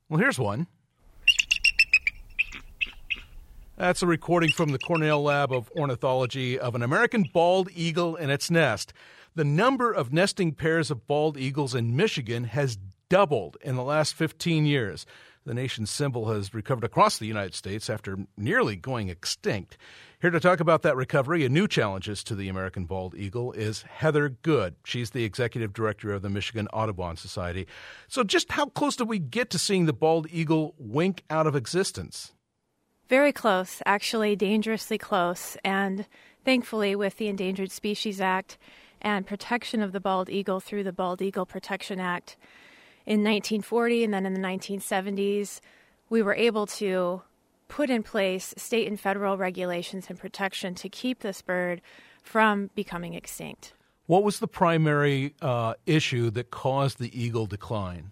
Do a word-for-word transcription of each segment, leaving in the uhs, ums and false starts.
Well, here's one. That's a recording from the Cornell Lab of Ornithology of an American bald eagle in its nest. The number of nesting pairs of bald eagles in Michigan has doubled in the last fifteen years. The nation's symbol has recovered across the United States after nearly going extinct. Here to talk about that recovery and new challenges to the American bald eagle is Heather Good. She's the executive director of the Michigan Audubon Society. So just how close did we get to seeing the bald eagle wink out of existence? Very close, actually dangerously close. And thankfully, with the Endangered Species Act and protection of the bald eagle through the Bald Eagle Protection Act in nineteen forty and then in the nineteen seventies, we were able to put in place state and federal regulations and protection to keep this bird from becoming extinct. What was the primary uh, issue that caused the eagle decline?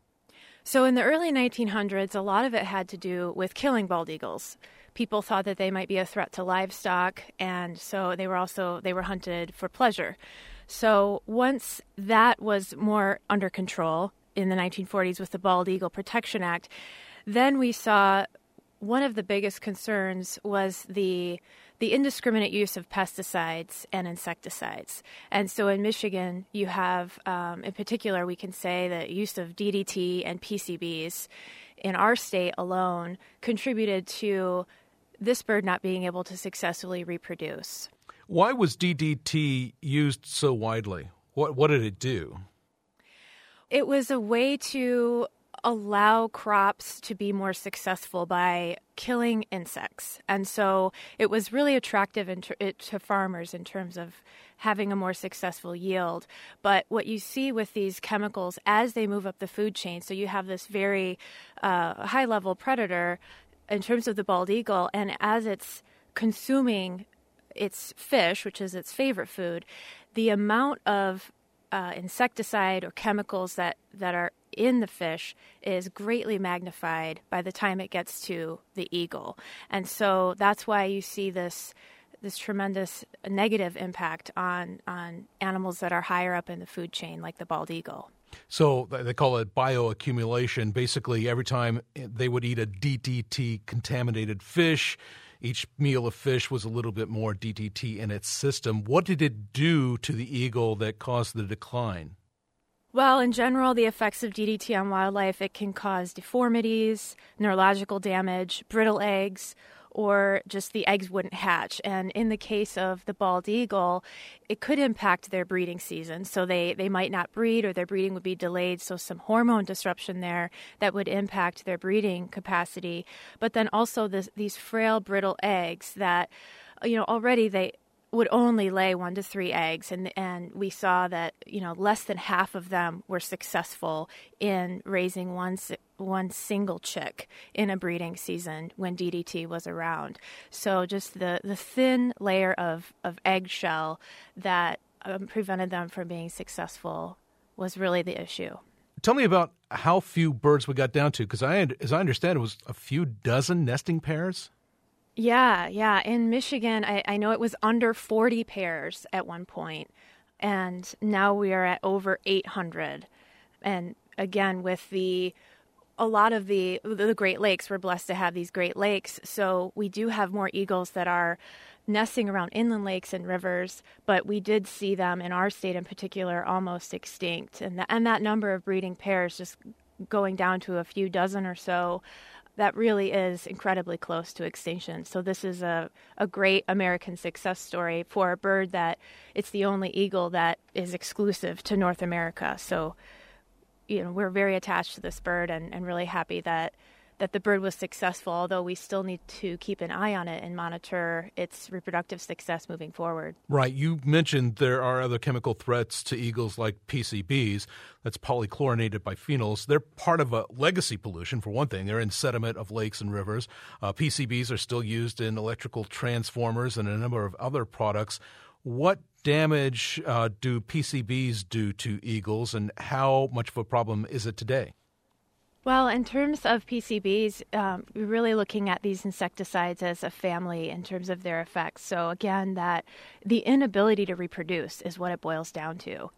So in the early nineteen hundreds, a lot of it had to do with killing bald eagles. People thought that they might be a threat to livestock, and so they were also they were hunted for pleasure. So once that was more under control in the nineteen forties with the Bald Eagle Protection Act, then we saw one of the biggest concerns was the the indiscriminate use of pesticides and insecticides. And so in Michigan, you have, um, in particular, we can say that use of D D T and P C Bs in our state alone contributed to this bird not being able to successfully reproduce. Why was D D T used so widely? What, what did it do? It was a way to allow crops to be more successful by killing insects. And so it was really attractive in ter- it, to farmers in terms of having a more successful yield. But what you see with these chemicals as they move up the food chain, so you have this very uh, high-level predator in terms of the bald eagle, and as it's consuming its fish, which is its favorite food, the amount of uh, insecticide or chemicals that, that are in the fish is greatly magnified by the time it gets to the eagle. And so that's why you see this this tremendous negative impact on, on animals that are higher up in the food chain, like the bald eagle. So they call it bioaccumulation. Basically, every time they would eat a D D T-contaminated fish, each meal of fish was a little bit more D D T in its system. What did it do to the eagle that caused the decline? Well, in general, the effects of D D T on wildlife, it can cause deformities, neurological damage, brittle eggs, or just the eggs wouldn't hatch. And in the case of the bald eagle, it could impact their breeding season. So they, they might not breed or their breeding would be delayed. So some hormone disruption there that would impact their breeding capacity. But then also this, these frail, brittle eggs that, you know, already they would only lay one to three eggs. And and we saw that, you know, less than half of them were successful in raising one, one single chick in a breeding season when D D T was around. So just the, the thin layer of, of eggshell that um, prevented them from being successful was really the issue. Tell me about how few birds we got down to, because I, as I understand it was a few dozen nesting pairs? Yeah, yeah. In Michigan, I, I know it was under forty pairs at one point, and now we are at over eight hundred. And again, with the a lot of the the Great Lakes, we're blessed to have these Great Lakes, so we do have more eagles that are nesting around inland lakes and rivers, but we did see them in our state in particular almost extinct. And, the, and that number of breeding pairs just going down to a few dozen or so, that really is incredibly close to extinction. So this is a, a great American success story for a bird that it's the only eagle that is exclusive to North America. So, you know, we're very attached to this bird and, and really happy that that the bird was successful, although we still need to keep an eye on it and monitor its reproductive success moving forward. Right. You mentioned there are other chemical threats to eagles like P C Bs. That's polychlorinated biphenyls. They're part of a legacy pollution, for one thing. They're in sediment of lakes and rivers. Uh, P C Bs are still used in electrical transformers and a number of other products. What damage uh, do P C Bs do to eagles, and how much of a problem is it today? Well, in terms of P C Bs, um, we're really looking at these insecticides as a family in terms of their effects. So again, that the inability to reproduce is what it boils down to.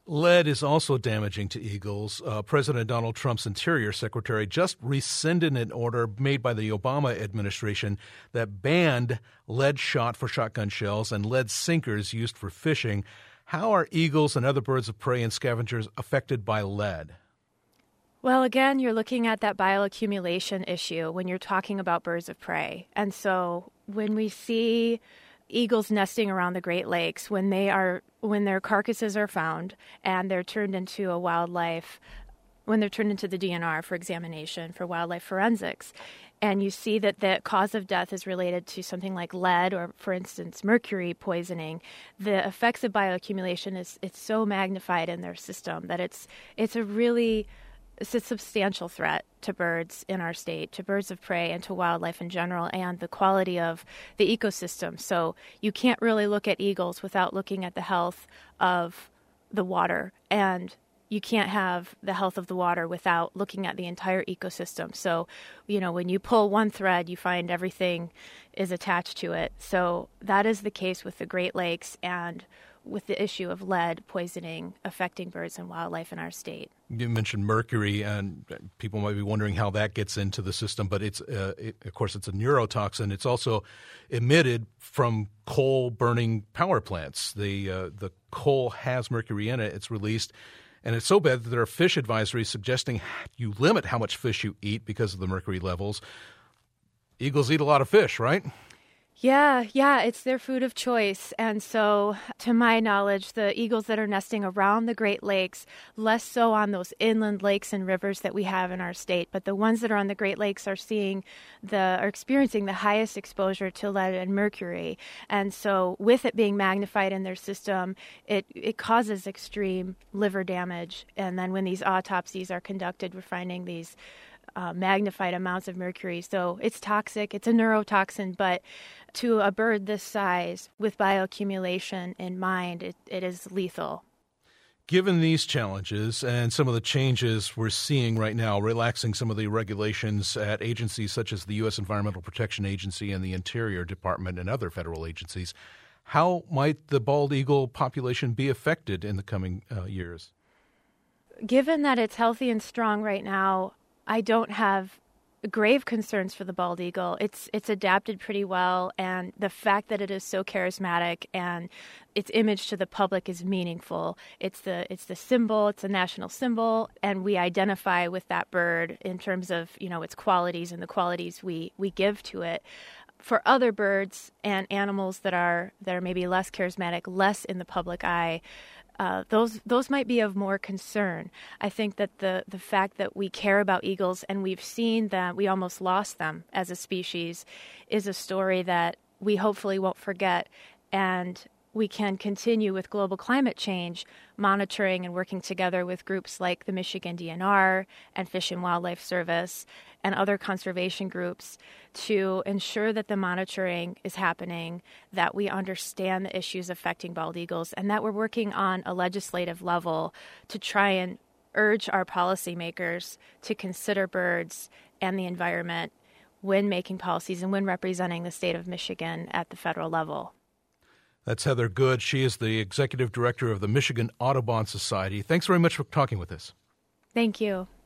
Lead is also damaging to eagles. Uh, President Donald Trump's Interior Secretary just rescinded an order made by the Obama administration that banned lead shot for shotgun shells and lead sinkers used for fishing. How are eagles and other birds of prey and scavengers affected by lead? Well, again, you're looking at that bioaccumulation issue when you're talking about birds of prey. And so when we see eagles nesting around the Great Lakes, when they are when their carcasses are found and they're turned into a wildlife, when they're turned into the D N R for examination for wildlife forensics, and you see that the cause of death is related to something like lead or, for instance, mercury poisoning, the effects of bioaccumulation is it's so magnified in their system that it's it's a really It's a substantial threat to birds in our state, to birds of prey, and to wildlife in general, and the quality of the ecosystem. So you can't really look at eagles without looking at the health of the water, and you can't have the health of the water without looking at the entire ecosystem. So, you know, when you pull one thread, you find everything is attached to it. So that is the case with the Great Lakes and with the issue of lead poisoning affecting birds and wildlife in our state. You mentioned mercury, and people might be wondering how that gets into the system, but it's, uh, it, of course, it's a neurotoxin. It's also emitted from coal-burning power plants. The, uh, the coal has mercury in it. It's released, and it's so bad that there are fish advisories suggesting you limit how much fish you eat because of the mercury levels. Eagles eat a lot of fish, right? Yeah, yeah, it's their food of choice. And so, to my knowledge, the eagles that are nesting around the Great Lakes, less so on those inland lakes and rivers that we have in our state, but the ones that are on the Great Lakes are seeing the, are experiencing the highest exposure to lead and mercury. And so, with it being magnified in their system, it, it causes extreme liver damage. And then when these autopsies are conducted, we're finding these Uh, magnified amounts of mercury. So it's toxic. It's a neurotoxin, but to a bird this size with bioaccumulation in mind, it, it is lethal. Given these challenges and some of the changes we're seeing right now, relaxing some of the regulations at agencies such as the U S Environmental Protection Agency and the Interior Department and other federal agencies, how might the bald eagle population be affected in the coming uh, years? Given that it's healthy and strong right now, I don't have grave concerns for the bald eagle. It's it's adapted pretty well, and the fact that it is so charismatic and its image to the public is meaningful. It's the it's the symbol, it's a national symbol, and we identify with that bird in terms of, you know, its qualities and the qualities we, we give to it. For other birds and animals that are that are maybe less charismatic, less in the public eye, Uh, those those might be of more concern. I think that the, the fact that we care about eagles and we've seen that we almost lost them as a species is a story that we hopefully won't forget, and we can continue with global climate change, monitoring and working together with groups like the Michigan D N R and Fish and Wildlife Service and other conservation groups to ensure that the monitoring is happening, that we understand the issues affecting bald eagles, and that we're working on a legislative level to try and urge our policymakers to consider birds and the environment when making policies and when representing the state of Michigan at the federal level. That's Heather Good. She is the executive director of the Michigan Audubon Society. Thanks very much for talking with us. Thank you.